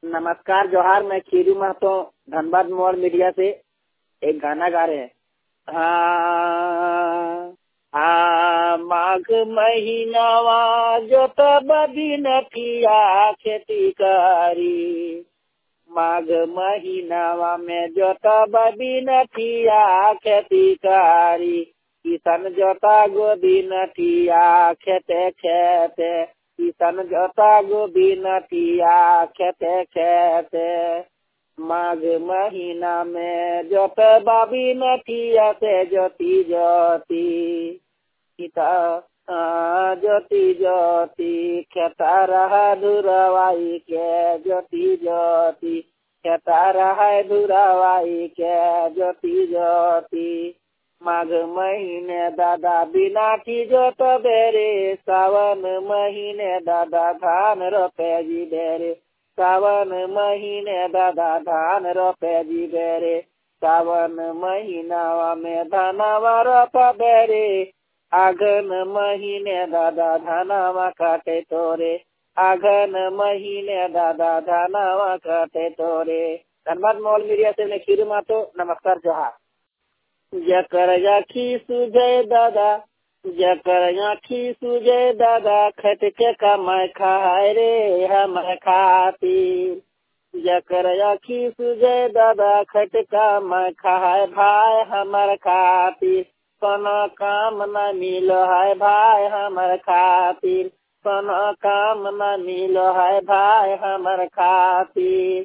नमस्कार जोहार, मैं खीरू महतो धनबाद मोड़ मीडिया से एक गाना गा रहे हैं। माघ महीनावा जोत बदी नथिया खेती करी, माघ महीनावा में जोत बदी नथिया खेती करी, किसान जोता गोदी नथिया खेते खेते, किसान जोता गोदी नथिया खेते खेते, माघ महीना में जोत बाबी नथिया से जोती जोती, ज्योति ज्योति खेता रहा धुरवाई के, ज्योति ज्योति खेता रहा धुरवाई के, ज्योति ज्योति। माघ महीने दादा बिनाठी जोत बेरे, सावन महीने दादा धान रोपे जी बेरे, सावन महीने दादा धान रोपे जी बेरे, सावन महीना में धनवा रोप बेरे, आघन महीने दादा धनवा काटे तोरे, आघन महीने दादा धनवा काटे तोरे। धनबाद मोल मीडिया से मैं खीरू महतो, नमस्कार जोहार। जकर आँखी सुझे दादा, जकर आँखी सुझे दादा, खट के कमाए खाए रे हम खातिर, जकर आँखी सुझे दादा खट कमाए खाए भाई हमर खातिर, कोनो काम न मिलो है भाई हमर खातिर, कोनो काम न मिलो है भाई हमर खातिर।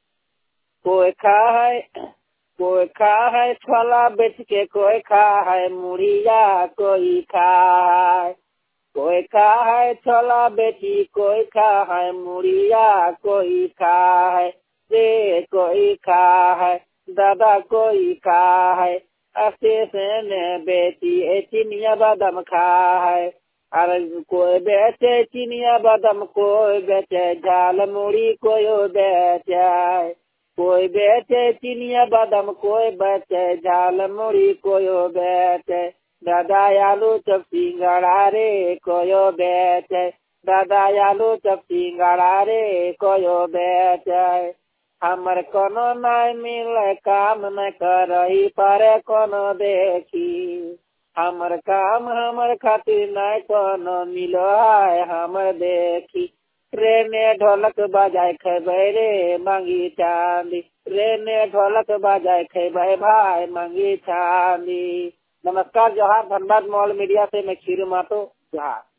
कोई खा है छोला बेच के, कोई खा है मुड़िया कोई खा है, कोई खा है छोला बेची, कोई खा है मुड़िया कोई खा है रे, कोई खा है दादा कोई खा है, अस्ते से बेची चिनिया बादाम खा है, अरे कोई बेचे चिनिया बादाम, कोई बेचे झाल मुड़ी, कोई बेचे, कोई बेचे चिनिया बादाम, कोई बेचे झाल मुड़ी, कोई बेचे दादा आलू चप सिंगड़ा रे, कोई बेचे दादा आलू चप सिंगड़ा रे, कोई बेचे। हमर कोनो नहीं मिले काम न करही पारे कोनो देखी, हमर काम हमर खातिर नहीं कोनो मिलो है हमर देखी, ट्रेने ढोलक बजाए खेबे रे मांगी चांदी, ट्रेने ढोलक बजाए खेबे भाई मांगी चांदी। नमस्कार जोहार, धनबाद मोल मीडिया से मैं खीरू महतो जोहार।